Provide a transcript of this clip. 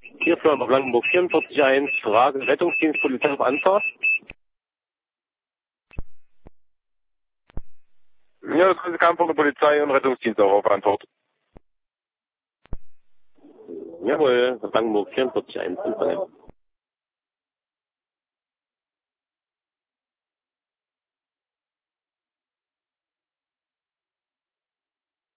Hier Firma Blankenburg 44.1, Frage Rettungsdienst, Polizei auf Anfahrt. Ja, das Ganze kam von der Polizei und Rettungsdienst auch auf Antwort. Jawohl, Blankenburg 44.1.